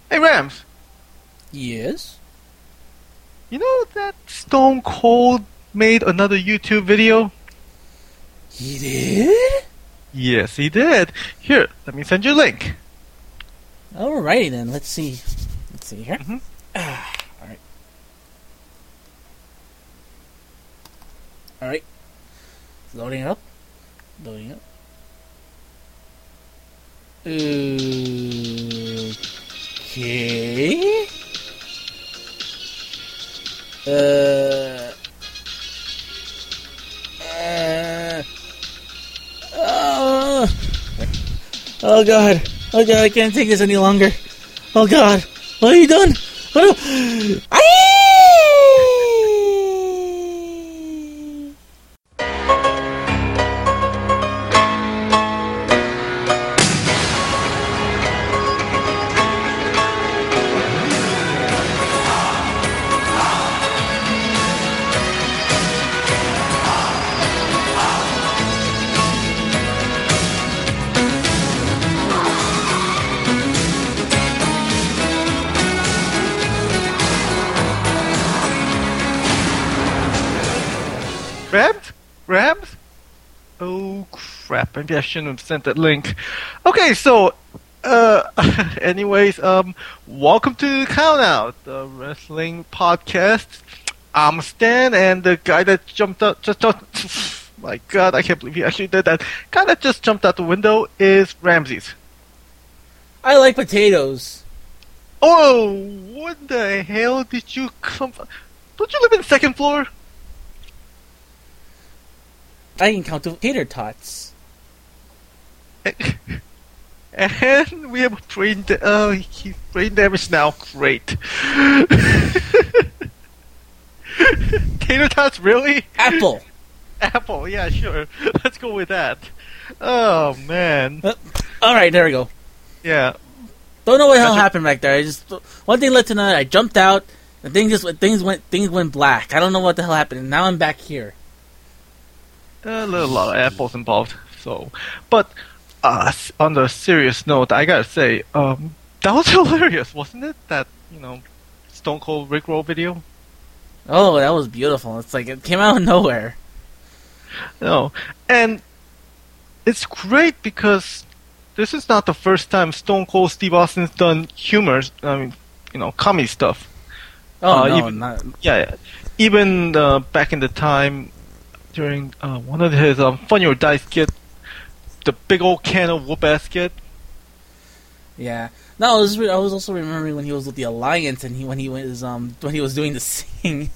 Hey Rams, Yes? you know that Stone Cold made another YouTube video? He did? Yes, he did. Here, let me send you a link. Alrighty then, let's see. Let's see here. Mhm. Alright. Alright. Loading up. Loading up. Okay. Uh. Oh. Oh god. Oh god, I can't take this any longer. Oh god. What have you done? Oh no. Rams? Rams? Oh crap, maybe I shouldn't have sent that link. Okay, so, anyways, welcome to Count Out, the wrestling podcast. I'm Stan, and the guy that jumped out, my god, I can't believe he actually did that. Guy that just jumped out the window is Ramses. I like potatoes. Oh, what the hell did you come from? Don't you live in the second floor? I can count the tater tots. And we have a he's brain damage now. Great. Tater tots, really? Apple. Apple, yeah, sure. Let's go with that. Oh, man. Alright, there we go. Yeah. Don't know what the hell happened back there. I just one thing led to another. I jumped out. And things went black. I don't know what the hell happened. And now I'm back here. A lot of apples involved. So, but on the serious note, I gotta say, that was hilarious, wasn't it? That Stone Cold Rickroll video. Oh, that was beautiful. It's like it came out of nowhere. No, and it's great because this is not the first time Stone Cold Steve Austin's done humor. Comedy stuff. Oh no, even, not. Yeah, even back in the time during one of his Funny or Die skit, the big old can of whoop ass skit. Yeah. No, I was also remembering when he was with the Alliance and when he was doing the sing.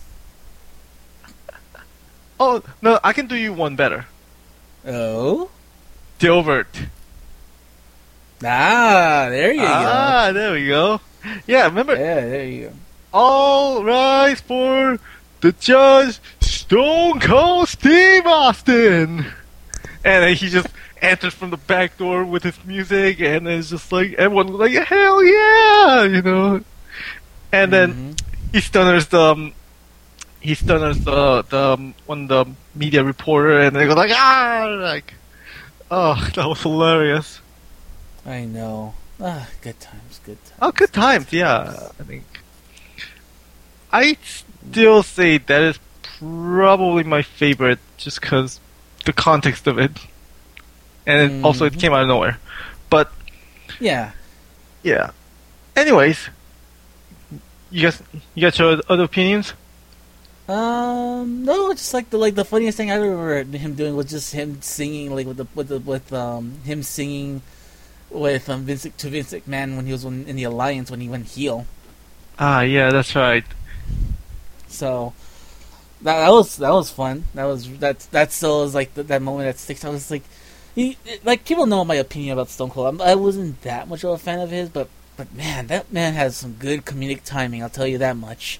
Oh no, I can do you one better. Oh. Dilbert. There you go. There we go. Yeah, remember? Yeah, there you go. All rise for the judge, Stone Cold Steve Austin. And then he just enters from the back door with his music, and it's just like everyone was like, "Hell yeah!" And then he stunners the one the media reporter, and they go like, oh, that was hilarious. I know. Good times, good times. Oh, good times, yeah. I still say that is probably my favorite, just because the context of it, and also it came out of nowhere. But yeah. Anyways, you got your other opinions? No, it's just like the funniest thing I remember him doing was just him singing like with him singing with Vince McMahon when he was in the Alliance when he went heel. Yeah, that's right. So that was fun. That still is like that moment that sticks out. It's like people know my opinion about Stone Cold. I wasn't that much of a fan of his, but man, that man has some good comedic timing. I'll tell you that much.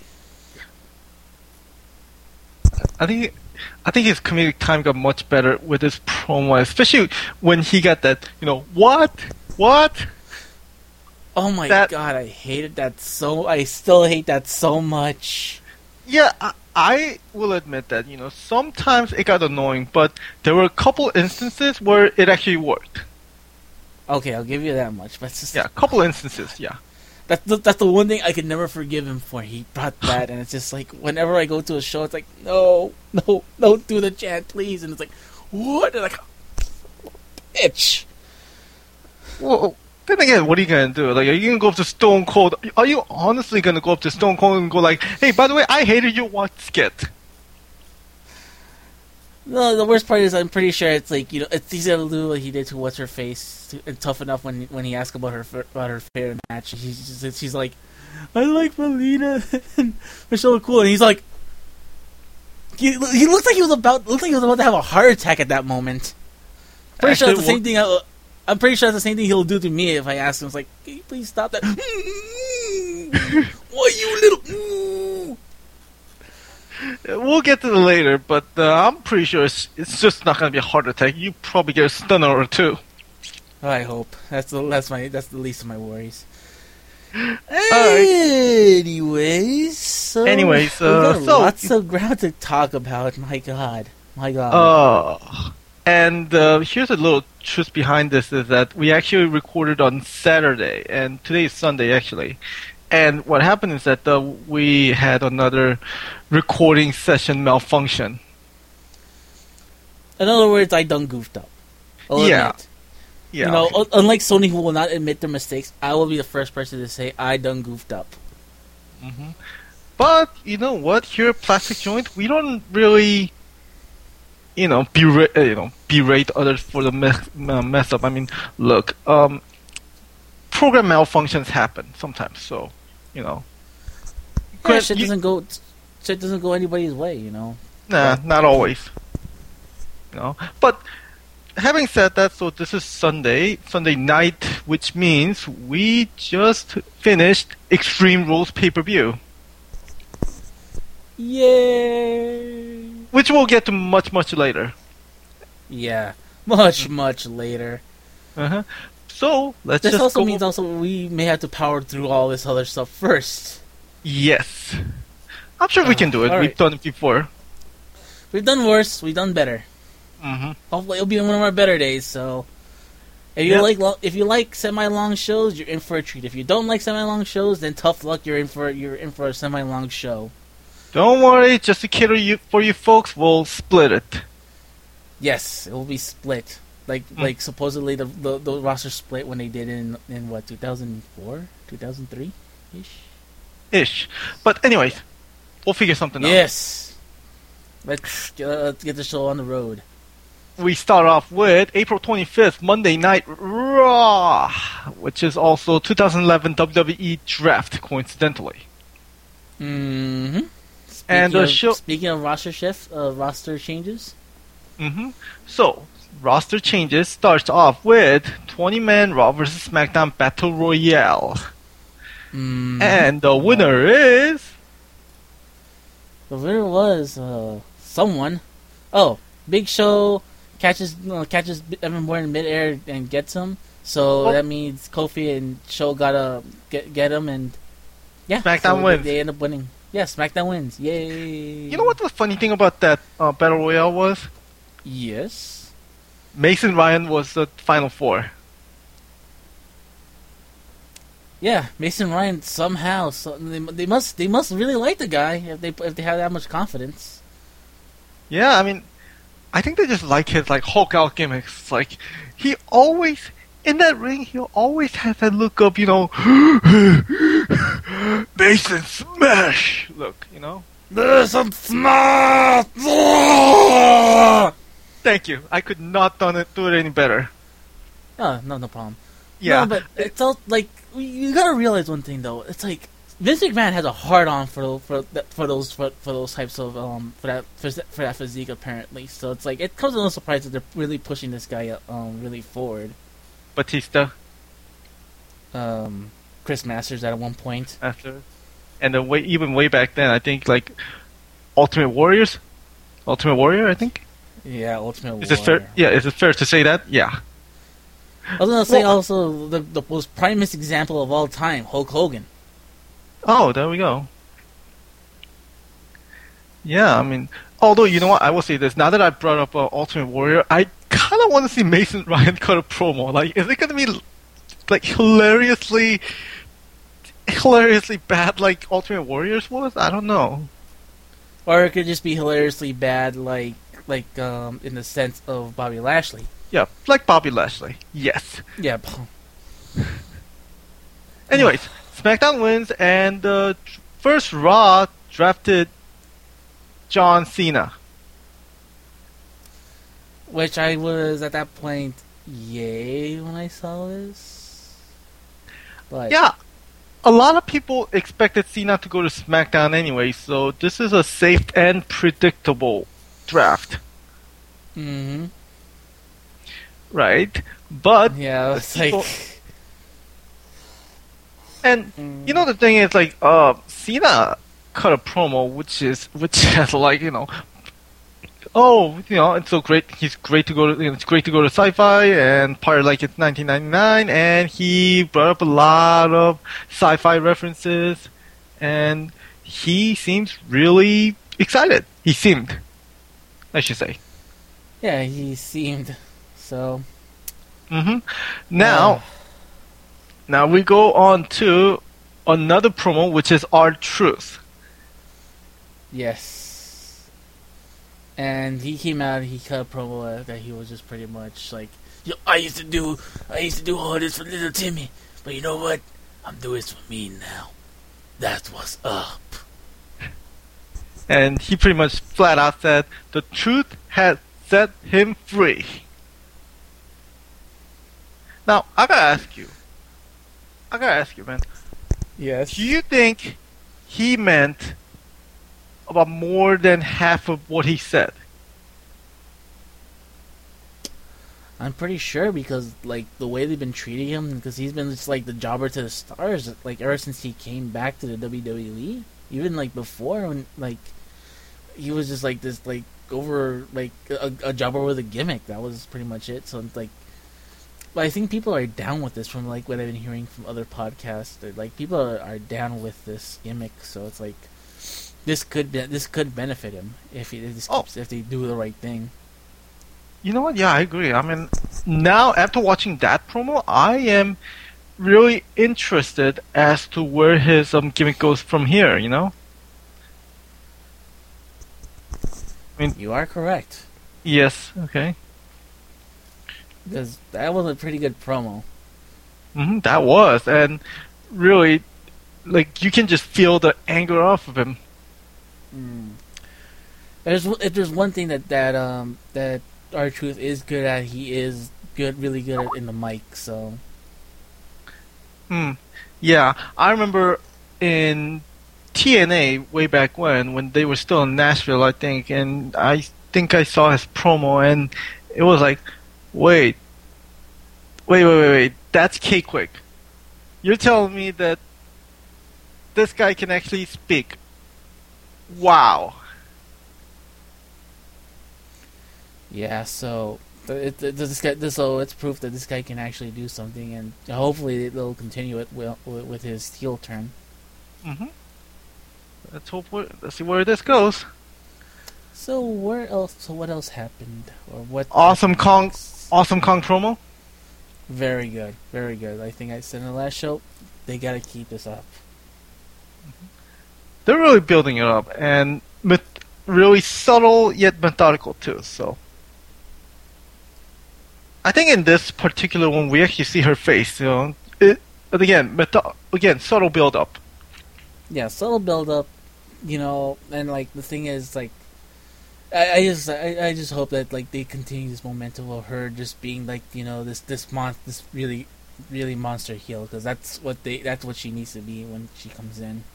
I think his comedic time got much better with his promo, especially when he got that, what? Oh my god, I hated that so. I still hate that so much. Yeah, I will admit that, sometimes it got annoying, but there were a couple instances where it actually worked. Okay, I'll give you that much. But it's just, Yeah, a couple instances, yeah. That's the one thing I could never forgive him for. He brought that, and it's just like whenever I go to a show, it's like no, don't do the chant, please. And it's like what? And like bitch. Well, then again, what are you gonna do? Like, are you gonna go up to Stone Cold? Are you honestly gonna go up to Stone Cold and go like, "Hey, by the way, I hated your watch skit"? No, the worst part is I'm pretty sure it's like it's easy to do what he did to What's Her Face and Tough Enough when he asked about her favorite match. She's like, I like Melina and Michelle Cool, and he's like, he looked like he was about to have a heart attack at that moment. Pretty sure that's the same thing. I'm pretty sure that's the same thing he'll do to me if I ask him. It's like, can you please stop that? Why you little? We'll get to it later, but I'm pretty sure it's just not gonna be a heart attack. You probably get a stunner or two. I hope that's the least of my worries. Anyways, So we've got lots of ground to talk about. My God. And here's a little truth behind this: is that we actually recorded on Saturday, and today is Sunday actually. And what happened is that we had another recording session malfunction. In other words, I done goofed up. I'll admit. Yeah. Unlike Sony, who will not admit their mistakes, I will be the first person to say I done goofed up. Mm-hmm. But you know what? Here at Plastic Joint, we don't really, berate others for the mess up. I mean, look, program malfunctions happen sometimes, so shit doesn't go anybody's way, Nah, not always. But having said that, so this is Sunday night, which means we just finished Extreme Rules pay-per-view. Yay! Which we'll get to much later. Yeah, much later. Uh-huh. So, this also means we may have to power through all this other stuff first. Yes. I'm sure we can do it. Right. We've done it before. We've done worse. We've done better. Mm-hmm. Hopefully it'll be one of our better days, so... If you like semi-long shows, you're in for a treat. If you don't like semi-long shows, then tough luck, you're in for a semi-long show. Don't worry, just to cater for you folks, we'll split it. Yes, it will be split. Like supposedly the roster split when they did in what, 2004, 2003 ish. But anyways, we'll figure something out. Yes. Let's get the show on the road. We start off with April 25th, Monday Night Raw, which is also 2011 WWE Draft, coincidentally. Mm-hmm. Speaking of roster changes. Mm-hmm. So, roster changes starts off with 20-man Raw vs. SmackDown Battle Royale. Mm-hmm. And the winner is... The winner was someone. Oh, Big Show catches Evan Bourne in midair and gets him. So that means Kofi and Show gotta get him, and yeah, SmackDown wins. They end up winning. Yeah, SmackDown wins. Yay! You know what the funny thing about that Battle Royale was? Yes. Mason Ryan was the Final Four. Yeah, Mason Ryan somehow. They must really like the guy if they have that much confidence. Yeah, I mean, I think they just like his Hulk out gimmicks. Like he always in that ring, he always has that look of Mason Smash look. Mason Smash. Thank you. I could not do it any better. Oh, no problem. Yeah, no, but it's all like you gotta realize one thing though. It's like Vince McMahon has a hard on for those types of for that physique apparently. So it's like it comes as no surprise that they're really pushing this guy really forward. Batista, Chris Masters at one point. After, and even way back then, I think Ultimate Warrior, I think. Yeah, Ultimate Warrior. Is it fair? Yeah, is it fair to say that? Yeah. I was gonna say also the most primest example of all time, Hulk Hogan. Oh, there we go. Yeah, I mean, although you know what, I will say this. Now that I brought up Ultimate Warrior, I kind of want to see Mason Ryan cut a promo. Like, is it gonna be hilariously hilariously bad like Ultimate Warriors was. I don't know. Or it could just be hilariously bad, like in the sense of Bobby Lashley. Yeah, like Bobby Lashley. Yes. Yeah. Anyways, SmackDown wins, and the first Raw drafted John Cena. Which I was at that point, yay, when I saw this. But Yeah, a lot of people expected Cena to go to SmackDown anyway, so this is a safe and predictable draft, Mm-hmm. right? But Yeah, it's people- like. and you know the thing is like Cena cut a promo which has like it's so great. He's great to go to. It's great to go to Sci-Fi and party like it's 1999. And he brought up a lot of Sci-Fi references, and he seems really excited. He seemed, I should say. Yeah, he seemed so. Now we go on to another promo, which is R-Truth. Yes. And he came out. He cut a promo that he was just pretty much like, "Yo, I used to do all this for little Timmy, but you know what? I'm doing this for me now. That's what's up." And he pretty much flat out said, "The truth has set him free." Now, I gotta ask you, man. Yes. Do you think he meant about more than half of what he said? I'm pretty sure because like the way they've been treating him, because he's been just like the jobber to the stars, like ever since he came back to the WWE. Even like before when like he was just like this like over like a jobber with a gimmick. That was pretty much it. So it's like, but I think people are down with this from like what I've been hearing from other podcasts. Like people are down with this gimmick. So it's like this could benefit him if they do the right thing. You know what? Yeah, I agree. I mean, now after watching that promo, I am really interested as to where his gimmick goes from here. You know? I mean, You are correct. yes. Okay. Because that was a pretty good promo. That was, and really, like you can just feel the anger off of him. If there's one thing that R-Truth is good at, he is really good at in the mic. So Yeah, I remember in TNA way back when they were still in Nashville, I think, and I think I saw his promo, and it was like, wait, that's K-Quick. You're telling me that this guy can actually speak? Wow. yeah, so it's proof that this guy can actually do something, and hopefully they'll continue it with his heel turn. Let's see where this goes. So what else happened, or what? Awesome Kong promo. Very good, very good. I think I said in the last show, they gotta keep this up. They're really building it up, and really subtle yet methodical too. So I think in this particular one, we actually see her face. But again, subtle build up. Yeah, subtle build up, and like the thing is like, I just hope that like they continue this momentum of her just being like this really really monster heel, because that's what she needs to be when she comes in.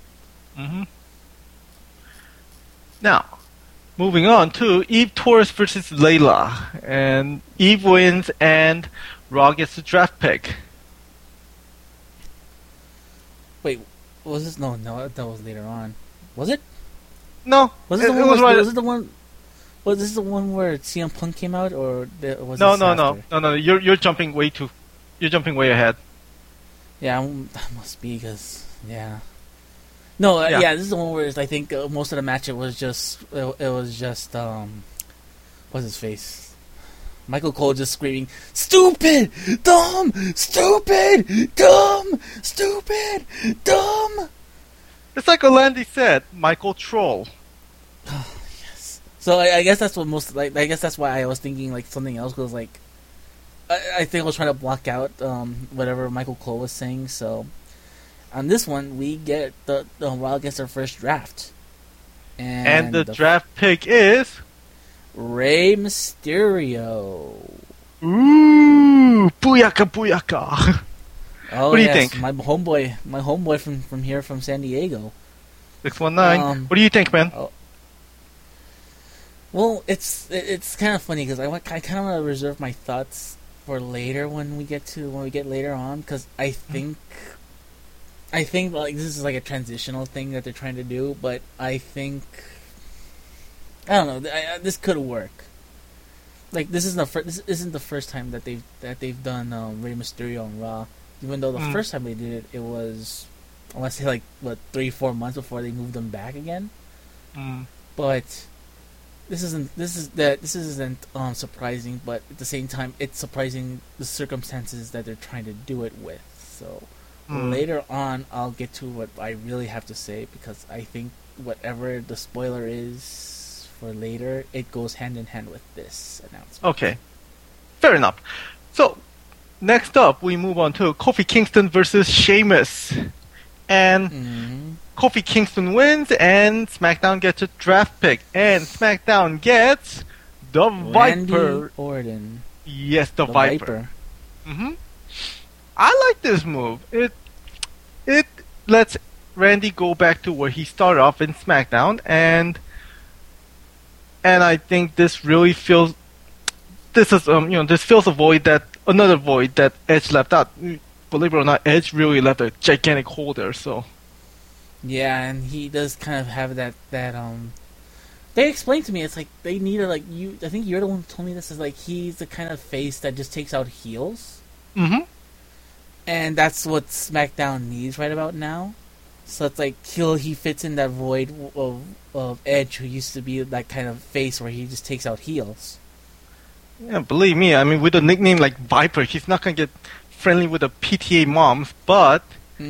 Now, moving on to Eve Torres versus Layla, and Eve wins, and Raw gets the draft pick. Wait, was this? No, that was later on. Was it? No, Was it the it one? was right. Was it the one? Was this the one where CM Punk came out, or was No, this after? no. You're jumping way ahead. Yeah, that must be because No, Yeah. this is the one where I think most of the match it was just what's his face? Michael Cole just screaming, "Stupid! Dumb! Stupid! Dumb! Stupid! Dumb!" It's like Orlandi said, Michael Troll. Yes. So I guess that's what most like. I guess that's why I was thinking like something else was like. I think I was trying to block out whatever Michael Cole was saying. So on this one, we get the Raw gets their first draft, and the draft pick is Rey Mysterio. Ooh, booyaka booyaka. Oh, what do you yes, think? My homeboy from here from San Diego. 619. What do you think, man? Oh. Well, it's kind of funny because I kind of want to reserve my thoughts for later when we get later on, because I think like this is like a transitional thing that they're trying to do, but I think I don't know. This could work. Like this isn't the first time that they've done Rey Mysterio on Raw. Even though the first time they did it was, I want to say like 3-4 months before they moved them back again. But this isn't surprising. But at the same time, it's surprising the circumstances that they're trying to do it with. So later on, I'll get to what I really have to say, because I think whatever the spoiler is for later, it goes hand in hand with this announcement. Okay, fair enough. So next up, we move on to Kofi Kingston versus Sheamus, and Kofi Kingston wins, and SmackDown gets a draft pick, and SmackDown gets the Randy Viper. Orton. Yes, the Viper. I like this move. It lets Randy go back to where he started off in SmackDown, and I think this really fills. This is this fills another void that Edge left out. Believe it or not, Edge really left a gigantic hole there. So yeah, and he does kind of have that They explained to me it's like they need I think you're the one who told me this, is like he's the kind of face that just takes out heels. And that's what SmackDown needs right about now. So it's like he fits in that void of Edge, who used to be that kind of face where he just takes out heels. yeah, believe me. I mean, with a nickname like Viper, he's not gonna get friendly with the PTA moms, but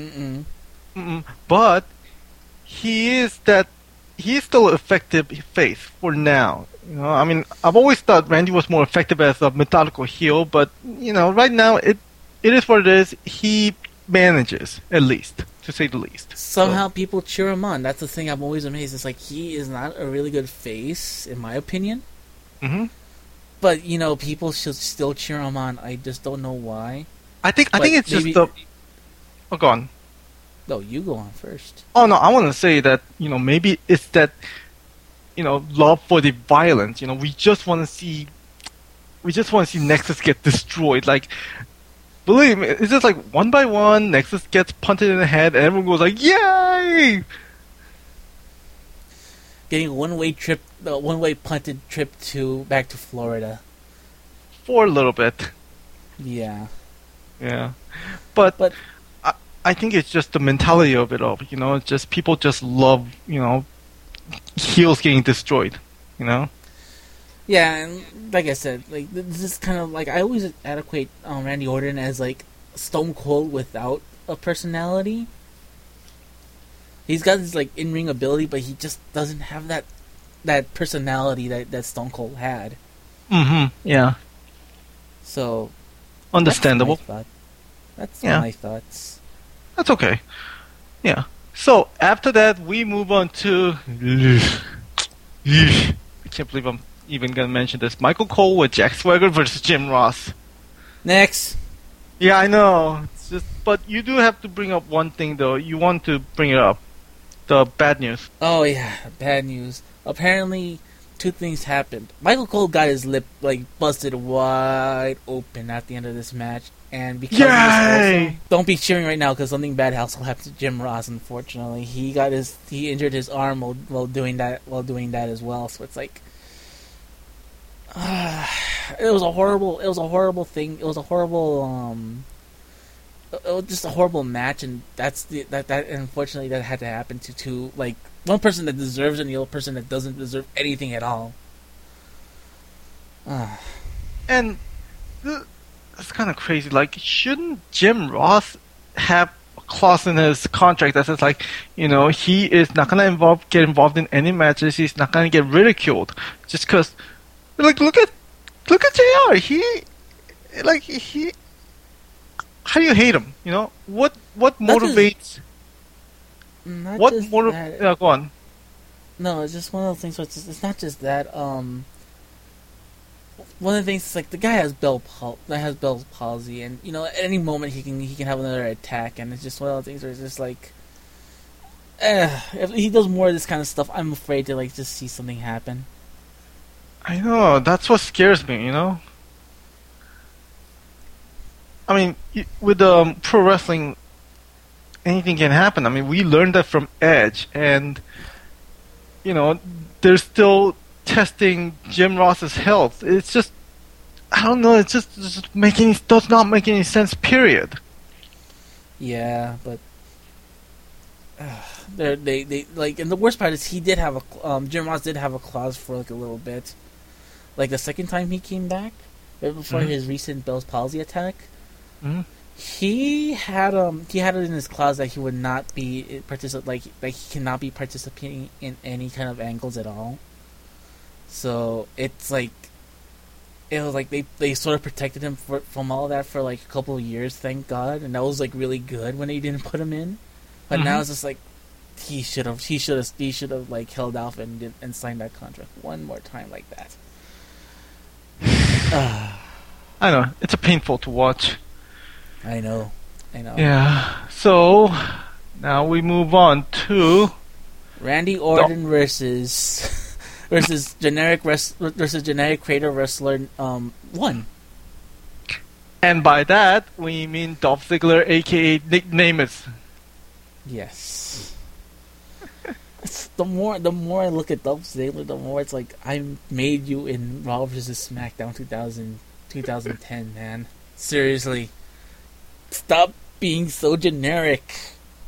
but he's still an effective face for now. I mean, I've always thought Randy was more effective as a methodical heel, but right now it is what it is. He manages, at least, to say the least. Somehow people cheer him on. That's the thing I'm always amazed. It's like he is not a really good face, in my opinion. But people should still cheer him on. I just don't know why. I think it's just the. Oh, go on. No, you go on first. Oh no, I want to say that maybe it's that love for the violence. We just want to see Nexus get destroyed. Like, believe me, it's just like one by one, Nexus gets punted in the head, and everyone goes like, "Yay!" Getting a one-way punted trip back to Florida for a little bit. Yeah. But I think it's just the mentality of it all. It's just people just love heels getting destroyed. Yeah, and like I said, like this is kind of like I always equate Randy Orton as like Stone Cold without a personality. He's got his like in-ring ability, but he just doesn't have that personality that Stone Cold had. Yeah. So understandable. That's my thoughts. That's okay. Yeah. So after that, we move on to. I can't believe I'm even gonna mention this. Michael Cole with Jack Swagger versus Jim Ross. Next. Yeah, I know. It's just, but you do have to bring up one thing though. You want to bring it up. The bad news. Oh yeah, bad news. Apparently, two things happened. Michael Cole got his lip like busted wide open at the end of this match, and because of this also, don't be cheering right now because something bad also happened to Jim Ross. Unfortunately, he injured his arm while doing that as well. So it's like, it was a horrible thing. It was a horrible it was just a horrible match, and that unfortunately that had to happen to two, like one person that deserves and the other person that doesn't deserve anything at all. And that's kind of crazy. Like, shouldn't Jim Ross have a clause in his contract that says, like, he is not gonna get involved in any matches. He's not gonna get ridiculed just because. Like, look at Jr. He. How do you hate him? What motivates? Yeah, go on. No, it's just one of those things where it's not just that. One of the things is like the guy has Bell's palsy, and at any moment he can have another attack, and it's just one of those things where it's just like, if he does more of this kind of stuff, I'm afraid to like just see something happen. I know, that's what scares me. I mean, with pro wrestling, anything can happen. I mean, we learned that from Edge, and they're still testing Jim Ross's health. It's just, I don't know. It just does not make any sense. Period. Yeah, but they like, and the worst part is he did have Jim Ross did have a clause for like a little bit, like the second time he came back, right before his recent Bell's palsy attack. Mm-hmm. He had it in his clause that he would not be he cannot be participating in any kind of angles at all. So it's like, it was like they sort of protected him from all of that for like a couple of years, thank God, and that was like really good when they didn't put him in. But now it's just like he should have like held off and signed that contract one more time like that. I know, it's a painful to watch. I know. Yeah. So now we move on to Randy Orton versus generic creator wrestler 1. And by that we mean Dolph Ziggler, aka Nick Namus. Yes. The more I look at Dolph Ziggler, the more it's like, I made you in Raw vs. SmackDown 2010, man. Seriously. Stop being so generic.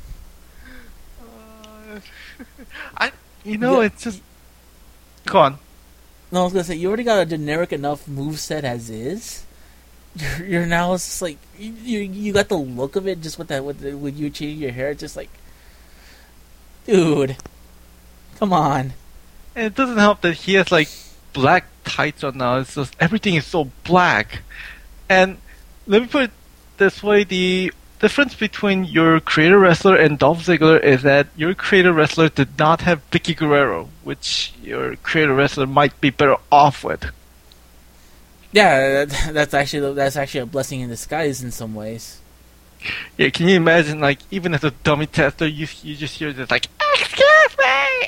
It's just... Go on. No, I was gonna say, you already got a generic enough moveset as is. You're now, it's just like, you got the look of it just with you changing your hair, just like, dude, come on. And it doesn't help that he has like black tights on now. It's just, everything is so black. And let me put it this way, the difference between your creator wrestler and Dolph Ziggler is that your creator wrestler did not have Vicky Guerrero, which your creator wrestler might be better off with. Yeah, that's actually a blessing in disguise in some ways. Yeah, can you imagine, like, even as a dummy tester, you just hear this, like, excuse me!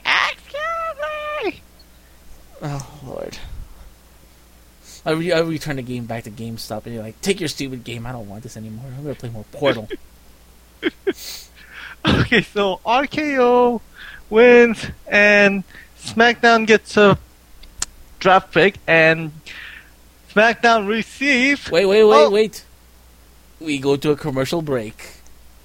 Oh, Lord. I return the game back to GameStop, and you're like, take your stupid game, I don't want this anymore. I'm going to play more Portal. Okay, so RKO wins, and SmackDown gets a draft pick, and SmackDown receives... Wait. We go to a commercial break.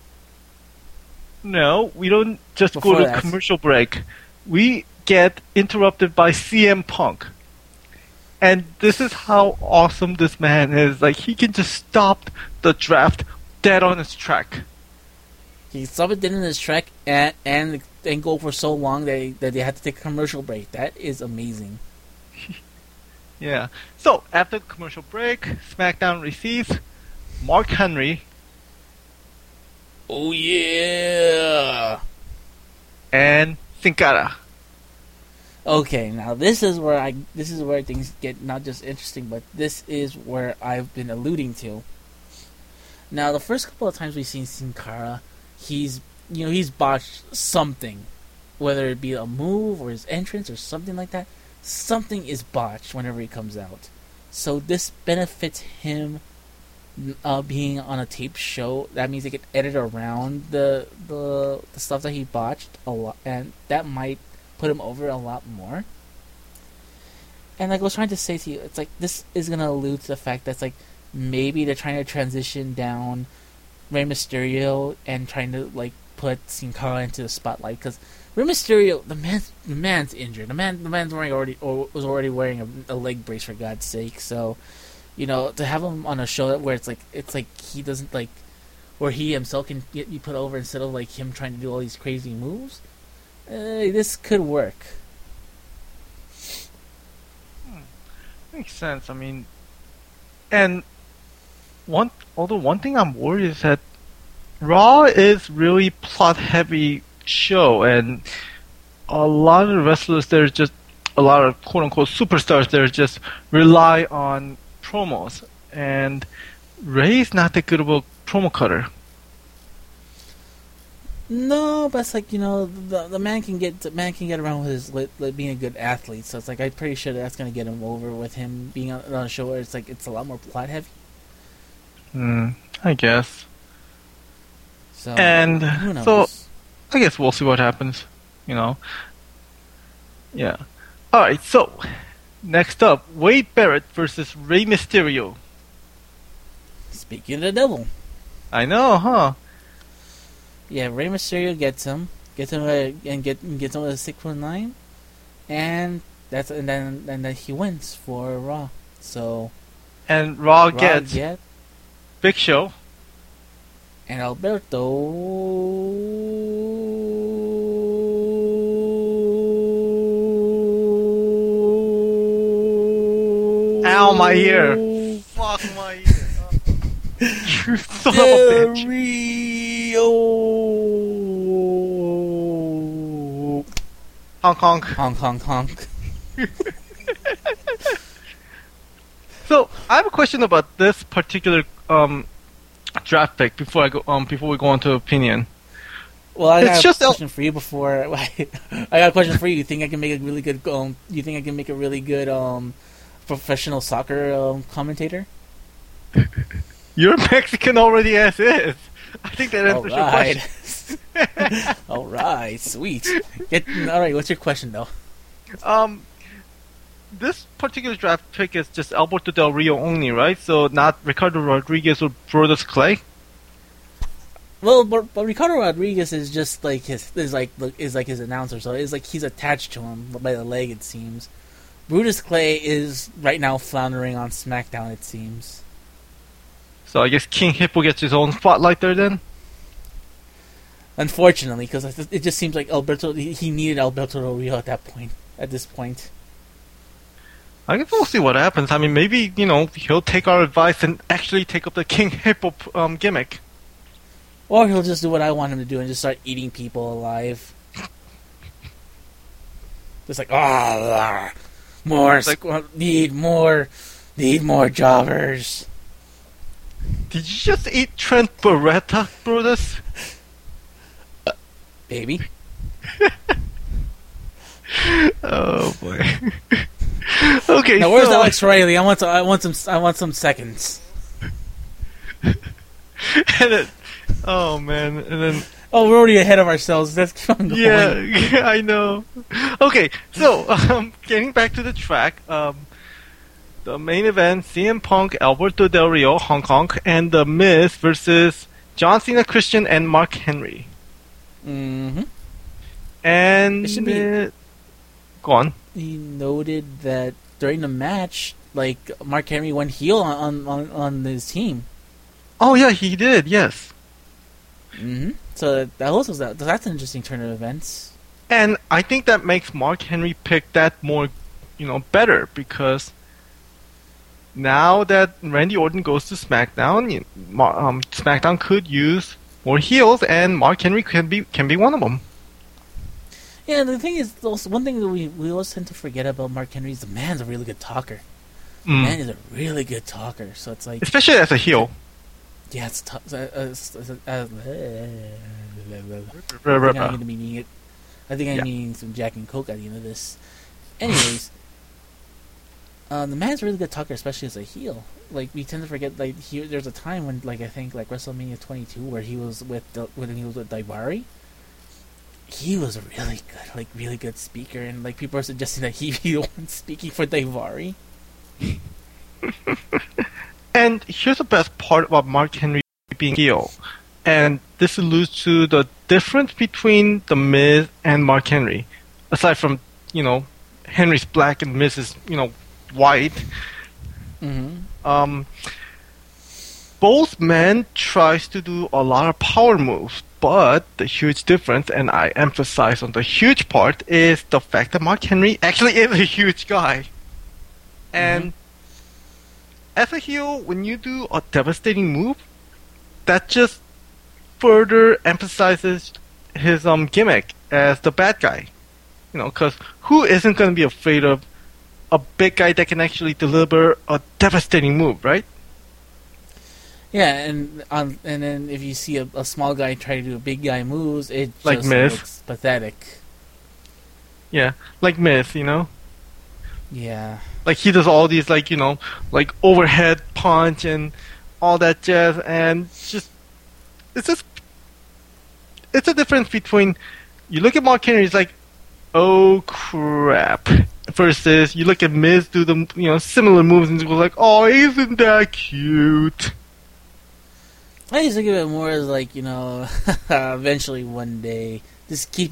No, we don't just go to a commercial break. We get interrupted by CM Punk. And this is how awesome this man is. Like, he can just stop the draft dead on its track. He stopped it dead on his track and go for so long that they had to take a commercial break. That is amazing. Yeah. So, after the commercial break, SmackDown receives Mark Henry. Oh, yeah! And Sin Cara. Okay, now this is where things get not just interesting, but this is where I've been alluding to. Now, the first couple of times we've seen Sin Cara, he's botched something, whether it be a move or his entrance or something like that. Something is botched whenever he comes out. So this benefits him being on a taped show. That means they can edit around the stuff that he botched a lot, and that might put him over a lot more. And like I was trying to say to you, it's like this is gonna allude to the fact that it's like maybe they're trying to transition down Rey Mysterio and trying to like put Sin Cara into the spotlight, because Rey Mysterio, the man's injured. The man's was already wearing a leg brace, for God's sake. So to have him on a show where it's like he doesn't like, where he himself can get you put over instead of like him trying to do all these crazy moves. This could work. Makes sense. I mean, and one thing I'm worried is that Raw is really plot heavy show, and a lot of wrestlers, there's just a lot of quote unquote superstars that just rely on promos, and Ray's not that good of a promo cutter. No, but it's like, the man can get around with his being a good athlete. So it's like, I'm pretty sure that's gonna get him over with him being on a show where it's a lot more plot heavy. I guess. So and who knows? So I guess we'll see what happens. Yeah. All right. So next up, Wade Barrett versus Rey Mysterio. Speaking of the devil. I know, huh? Yeah, Rey Mysterio gets him gets him with a 619, and then he wins for Raw. So and Raw gets Big Show and Alberto. Ow, my ear! Fuck my ear! You son of a bitch! Honk. So I have a question about this particular draft pick before we go on to opinion. Well, I got a question for you before. I got a question for you. You think I can make a really good? You think I can make a really good professional soccer commentator? You're Mexican already as is. I think that answers your question. All right, sweet. All right, what's your question though? This particular draft pick is just Alberto Del Rio only, right? So not Ricardo Rodriguez or Brodus Clay. Well, but Ricardo Rodriguez is just like his announcer, so it's like he's attached to him by the leg, it seems. Brodus Clay is right now floundering on SmackDown, it seems. So I guess King Hippo gets his own spotlight there then? Unfortunately, because it just seems like he needed Alberto Del Rio at this point. I guess we'll see what happens. I mean, maybe, he'll take our advice and actually take up the King Hippo gimmick. Or he'll just do what I want him to do and just start eating people alive. Just like, need more jobbers. Did you just eat Trent Beretta, Brodus? Baby. Oh boy. Okay. Now where's Alex Riley? I want some seconds. And then, oh man, and then. Oh, we're already ahead of ourselves. Let's keep on going. Yeah, I know. Okay, so getting back to the track, the main event: CM Punk, Alberto Del Rio, Hong Kong, and The Miz versus John Cena, Christian, and Mark Henry. Mm-hmm. And it should be. Go on. He noted that during the match, like Mark Henry went heel on his team. Oh yeah, he did. Yes. Mm-hmm. So that's an interesting turn of events. And I think that makes Mark Henry pick that more, better because now that Randy Orton goes to SmackDown, SmackDown could use more heels, and Mark Henry can be one of them. Yeah, the thing is, also, one thing that we always tend to forget about Mark Henry is the man's a really good talker. The man is a really good talker, so it's like... Especially as a heel. Yeah, it's tough. I think I'm eating some Jack and Coke at the end of this. Anyways, the man's a really good talker, especially as a heel. Like, we tend to forget, there's a time when, I think, WrestleMania 22, where he was with Daivari. He was a really good speaker, and people are suggesting that he be the one speaking for Daivari. And here's the best part about Mark Henry being heel, and this alludes to the difference between The Miz and Mark Henry. Aside from Henry's black and Miz's white. Mm-hmm. both men tries to do a lot of power moves, but the huge difference, and I emphasize on the huge part, is the fact that Mark Henry actually is a huge guy. And as a heel, when you do a devastating move, that just further emphasizes his gimmick as the bad guy. You know, because who isn't going to be afraid of a big guy that can actually deliver a devastating move, right? Yeah, and then if you see a small guy try to do a big guy moves, it Like just Miz. looks pathetic. Yeah, like Miz, you know? Yeah. Like he does all these like, you know, like overhead punch and all that jazz, and just it's a difference between you look at Mark Henry, it's like, oh crap, versus you look at Miz do the, you know, similar moves and go like, oh, isn't that cute? I just think of it more as like, you know, eventually one day, keep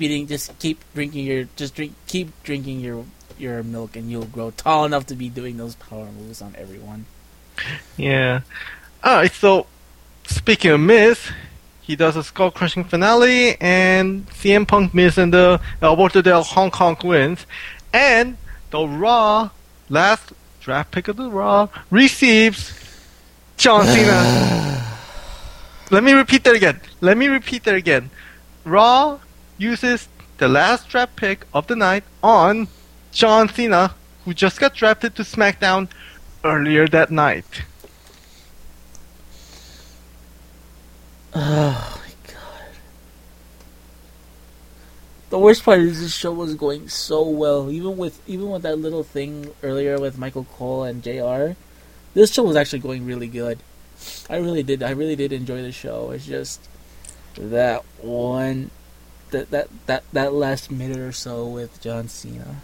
drinking your milk, and you'll grow tall enough to be doing those power moves on everyone. Yeah. Alright, so speaking of Miz, he does a skull crushing finale, and CM Punk, Miz, and the Alberto Del Hong Kong wins, and the Raw last draft pick of the Raw receives John Cena. Let me repeat that again. Raw uses the last draft pick of the night on John Cena, who just got drafted to SmackDown earlier that night. Oh my god. The worst part is this show was going so well. Even with that little thing earlier with Michael Cole and JR, this show was actually going really good. I really did enjoy the show. It's just that one that last minute or so with John Cena.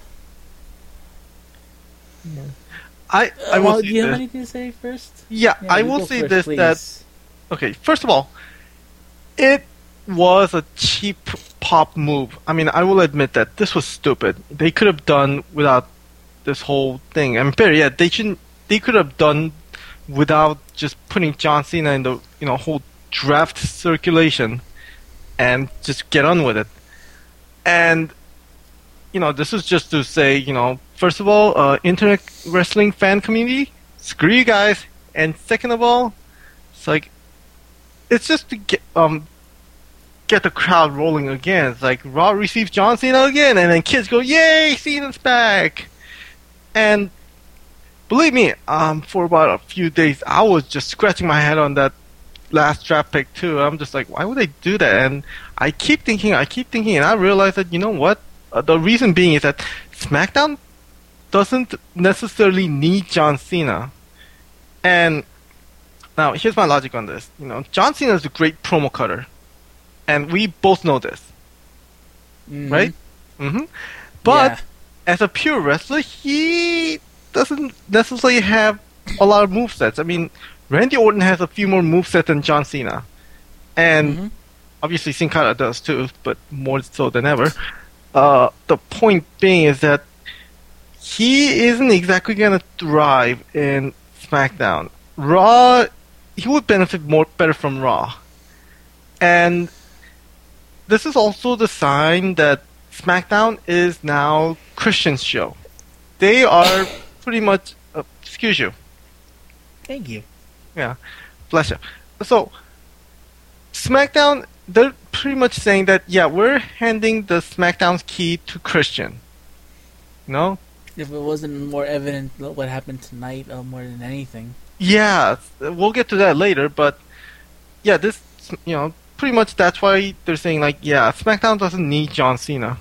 Yeah. I will do you have anything to say first? Yeah, I will say this, please. that okay, first of all, it was a cheap pop move. I mean, I will admit that this was stupid. They could have done without this whole thing. I'm fair, yeah, they could have done without just putting John Cena in the, you know, whole draft circulation and just get on with it. And you know, this is just to say, you know, first of all, internet wrestling fan community, screw you guys. And second of all, it's like, it's just to get the crowd rolling again. It's like Raw receives John Cena again, and then kids go, "Yay, Cena's back!" And believe me, for about a few days, I was just scratching my head on that last draft pick too. I'm just like, why would they do that? And I keep thinking, and I realized that, you know what? The reason being is that SmackDown doesn't necessarily need John Cena. And now, here's my logic on this. You know, John Cena is a great promo cutter, and we both know this, right? Mm-hmm. But as a pure wrestler, he doesn't necessarily have a lot of movesets. I mean, Randy Orton has a few more movesets than John Cena, and obviously Sin Cara does too, but more so than ever. The point being is that he isn't exactly going to thrive in SmackDown. Raw, he would benefit better from Raw. And this is also the sign that SmackDown is now Christian's show. They are pretty much... excuse you. Thank you. Yeah, bless you. So, SmackDown, they're pretty much saying that, yeah, we're handing the SmackDown's key to Christian. You know? If it wasn't more evident what happened tonight, more than anything. Yeah, we'll get to that later, but yeah, this, you know, pretty much that's why they're saying, like, yeah, SmackDown doesn't need John Cena.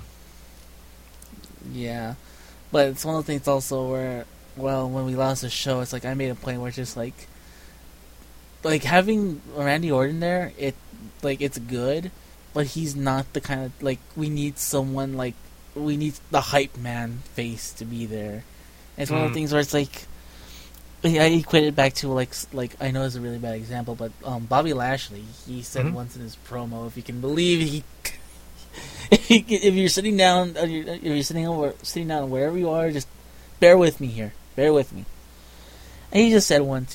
Yeah, but it's one of the things also where, well, when we lost the show, it's like I made a point where it's just like having Randy Orton there, it's good, but he's not the kind of, like, we need someone, like, we need the hype man face to be there. And it's one of the things where it's like, I equate it back to, like I know it's a really bad example, but Bobby Lashley, he said once in his promo, if you can believe if you're sitting down, if you're sitting down wherever you are, just bear with me here, bear with me. And he just said once,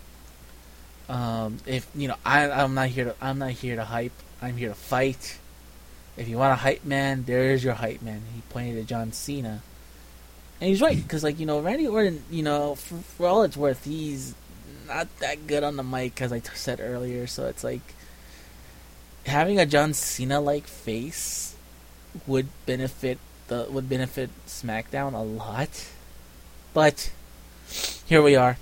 if I'm not here to hype. I'm here to fight. If you want a hype man, there is your hype man. He pointed at John Cena, and he's right because Randy Orton, for all it's worth, he's not that good on the mic, as I said earlier. So it's like having a John Cena like face would benefit SmackDown a lot, but here we are.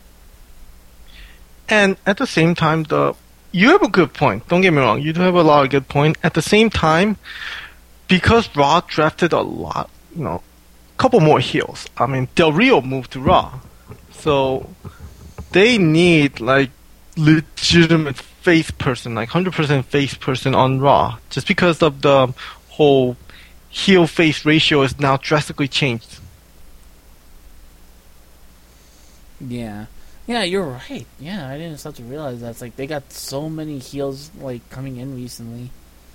And at the same time, you have a good point. Don't get me wrong. You do have a lot of good point. At the same time, because Raw drafted a lot, couple more heels. I mean, Del Rio moved to Raw, so they need like legitimate face person, like 100% face person on Raw, just because of the whole heel face ratio is now drastically changed. Yeah. Yeah, you're right. Yeah, I didn't start to realize that. It's like they got so many heels like coming in recently.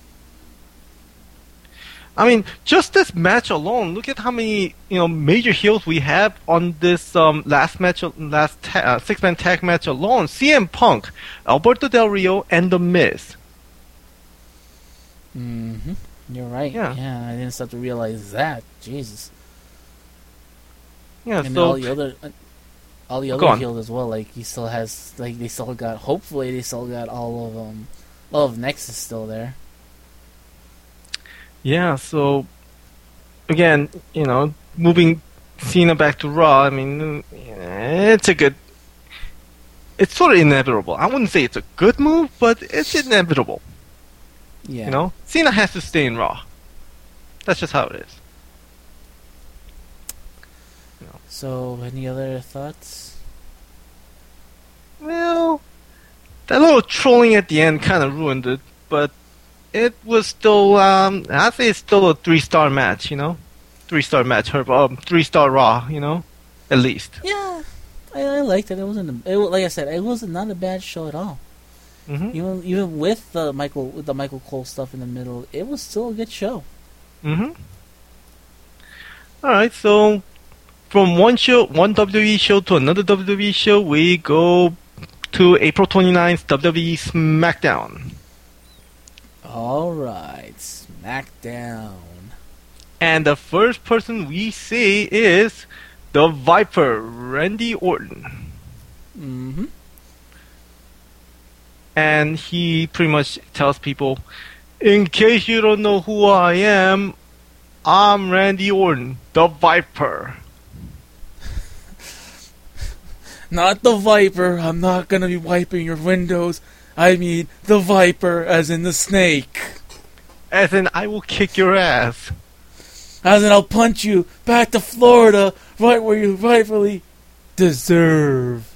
I mean, just this match alone, look at how many major heels we have on this last six-man tag match alone. CM Punk, Alberto Del Rio, and The Miz. Mm-hmm. You're right. Yeah. I didn't start to realize that. Jesus. Yeah, and so all the other heels as well. Like he still has, hopefully they still got all of them. All of Nexus still there. Yeah, so again, moving Cena back to Raw, I mean, it's sort of inevitable. I wouldn't say it's a good move, but it's inevitable. Yeah. Cena has to stay in Raw. That's just how it is. So, any other thoughts? Well, that little trolling at the end kind of ruined it, but it was still, I'd say it's still a 3-star match, 3-star match, 3-star Raw, at least. Yeah, I liked it. Like I said, it was not a bad show at all. Mm-hmm. Even with the Michael Cole stuff in the middle, it was still a good show. Mm-hmm. All right, so from one WWE show to another WWE show, we go to April 29th, WWE SmackDown. All right, SmackDown. And the first person we see is the Viper, Randy Orton. Mm-hmm. And he pretty much tells people, in case you don't know who I am, I'm Randy Orton, the Viper. Not the Viper. I'm not gonna be wiping your windows. I mean the Viper, as in the snake. As in, I will kick your ass. As in, I'll punch you back to Florida, right where you rightfully deserve.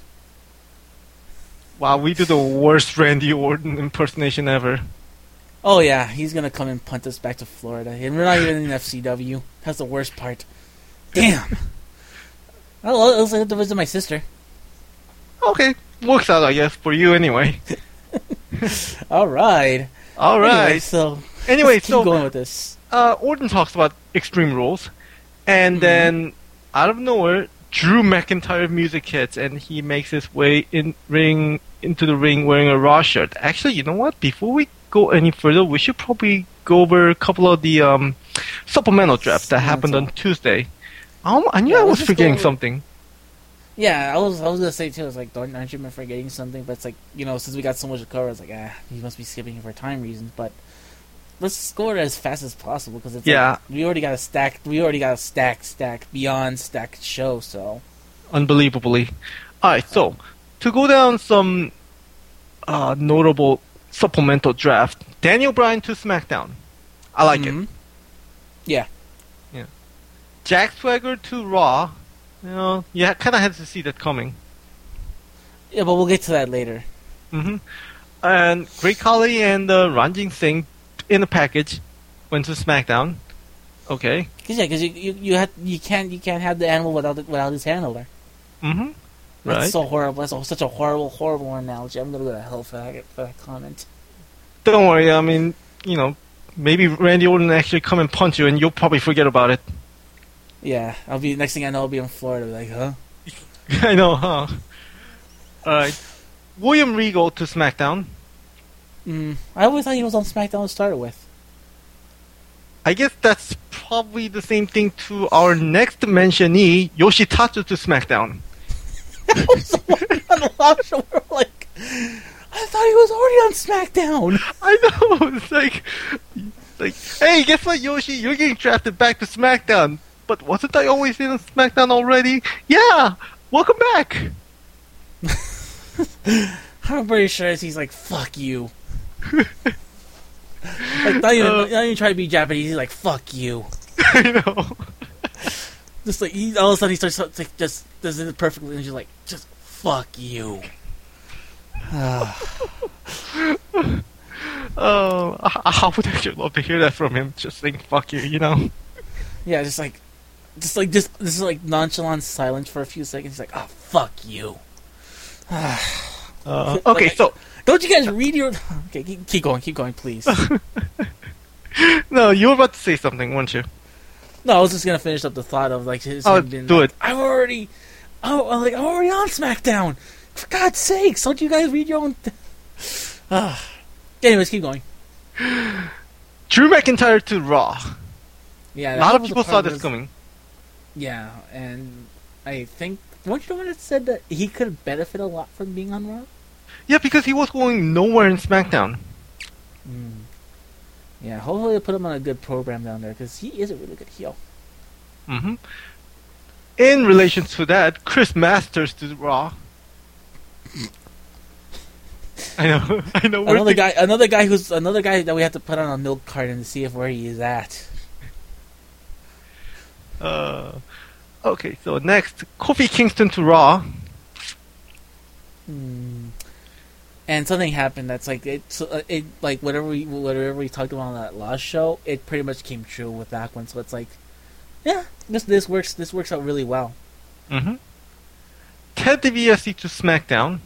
Wow, we do the worst Randy Orton impersonation ever. Oh yeah, he's gonna come and punt us back to Florida, and we're not even in FCW. That's the worst part. Damn. I'll also have to visit my sister. Okay, works out, I guess, for you anyway. All right. Anyway, let's keep going with this. Orton talks about Extreme Rules, and then out of nowhere, Drew McIntyre music hits, and he makes his way into the ring wearing a Raw shirt. Actually, you know what? Before we go any further, we should probably go over a couple of the supplemental drafts that happened on Tuesday. I knew I was forgetting something. Yeah, I was gonna say too. It's like, aren't you forgetting something? But it's like, since we got so much to cover, it's like, you must be skipping for time reasons. But let's go it as fast as possible because it's like, we already got a stacked beyond stacked show. So unbelievably, all right. So to go down some notable supplemental draft, Daniel Bryan to SmackDown. I like it. Yeah. Jack Swagger to Raw. You kind of had to see that coming. Yeah, but we'll get to that later. Mm-hmm. And Great Khali and Ranjit Singh in a package went to SmackDown. Okay. Because you can't have the animal without his handler. Mm-hmm. That's right. so horrible. That's such a horrible analogy. I'm gonna go to hell for that comment. Don't worry. I mean, maybe Randy Orton actually come and punch you, and you'll probably forget about it. Yeah, next thing I know, I'll be in Florida. Like, huh? I know, huh? Alright. William Regal to SmackDown. I always thought he was on SmackDown to start with. I guess that's probably the same thing to our next mentionee, Yoshitatsu to SmackDown. I was on the live show. We're like, I thought he was already on SmackDown. I know. It's like, hey, guess what, Yoshi? You're getting drafted back to SmackDown. But wasn't I always in SmackDown already? Yeah. Welcome back. I'm pretty sure he's like, fuck you. Like, not even try to be Japanese. He's like, fuck you. I know. Just like all of a sudden he starts like just does it perfectly, and he's like, just fuck you. Oh, I would actually love to hear that from him. Just saying "fuck you," you know. Yeah, just this is like nonchalant silence for a few seconds. He's like, oh, fuck you. Okay, so don't you guys read your? Okay, keep going, please. no, you were about to say something, weren't you? No, I was just gonna finish up the thought of like his. Oh, him being, do like, it. I'm already on SmackDown. For God's sakes, don't you guys read your own? Anyways, keep going. Drew McIntyre to Raw. Yeah, A lot of people saw this coming. Yeah, and I think weren't you the one that said that he could benefit a lot from being on Raw? Yeah, because he was going nowhere in SmackDown. Yeah, hopefully they put him on a good program down there because he is a really good heel. Mm-hmm. In relation to that, Chris Masters to Raw. I know. Another guy that we have to put on a milk carton to see where he is at. Okay, so next, Kofi Kingston to Raw. And something happened that's like it like whatever we talked about on that last show, it pretty much came true with that one. So it's like, yeah, this works out really well. Mm-hmm. Ted DiBiase to SmackDown.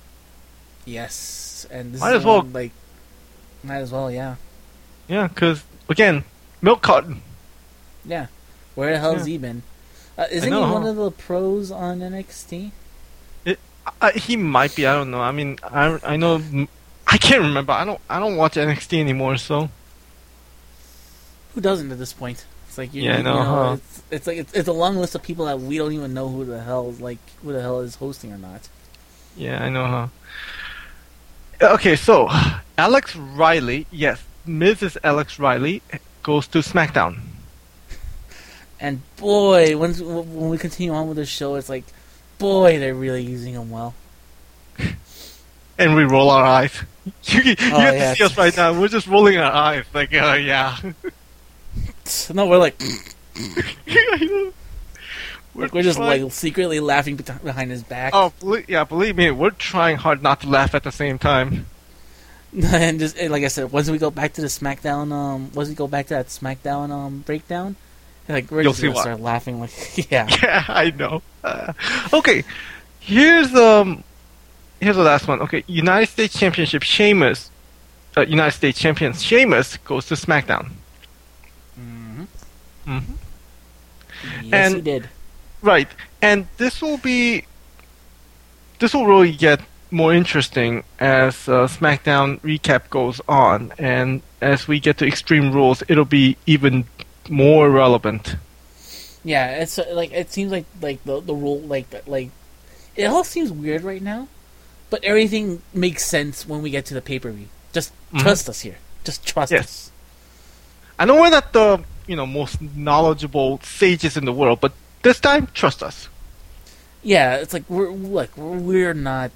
Yes, and this might is as well. Might as well, yeah. Yeah, because again, milk carton. Yeah, where the hell's he been? Isn't he one of the pros on NXT? He might be. I don't know. I mean, I know. I can't remember. I don't watch NXT anymore. So who doesn't at this point? It's like it's like it's a long list of people that we don't even know who the hell is hosting or not. Yeah, I know. Okay, so Alex Riley, yes, Mrs. Alex Riley goes to SmackDown. And boy, when we continue on with the show, it's like, boy, they're really using him well. And we roll our eyes. You have to see us right now. We're just rolling our eyes, like, yeah. No, we're like, we're just like secretly laughing behind his back. Oh, believe me, we're trying hard not to laugh at the same time. And just like I said, once we go back to that SmackDown breakdown, like we're just gonna start laughing. Like, yeah, I know. Okay, here's the last one. Okay, United States Champion Sheamus goes to SmackDown. Yes, he did. Right, and this will really get more interesting as SmackDown recap goes on, and as we get to Extreme Rules, it'll be even more relevant. Yeah, it's like it seems like the rule like it all seems weird right now, but everything makes sense when we get to the pay-per-view. Just trust us here. Just trust us. I know we're not the most knowledgeable sages in the world, but this time, trust us. Yeah, it's like we're not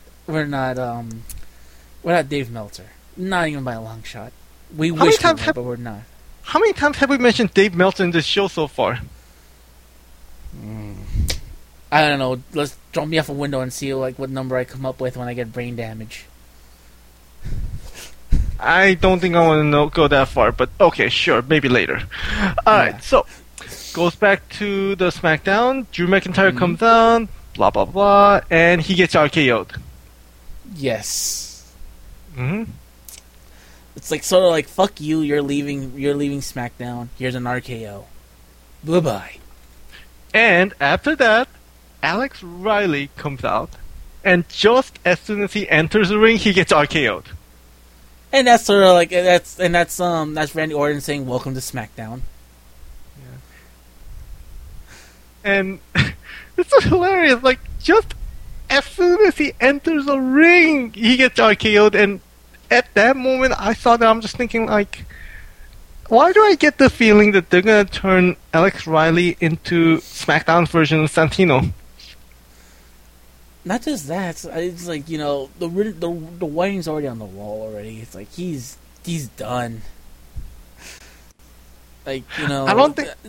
Dave Meltzer. Not even by a long shot. We wish we were, but we're not. How many times have we mentioned Dave Meltzer in this show so far? I don't know. Let's jump me off a window and see what number I come up with when I get brain damage. I don't think I want to go that far, but okay, sure, maybe later. Alright, so goes back to the SmackDown. Drew McIntyre comes down, blah blah blah, and he gets RKO'd. Yes. Mm-hmm. It's like sort of like, fuck you, you're leaving SmackDown. Here's an RKO. Bye bye. And after that, Alex Riley comes out, and just as soon as he enters the ring, he gets RKO'd. And that's sort of like that's Randy Orton saying "Welcome to SmackDown." And it's so hilarious. Like, just as soon as he enters the ring, he gets RKO'd. And at that moment, I saw that. I'm just thinking, like, why do I get the feeling that they're gonna turn Alex Riley into SmackDown's version of Santino? Not just that, it's like, you know, the writing's already on the wall already. It's like he's done. Like, you know, I don't think.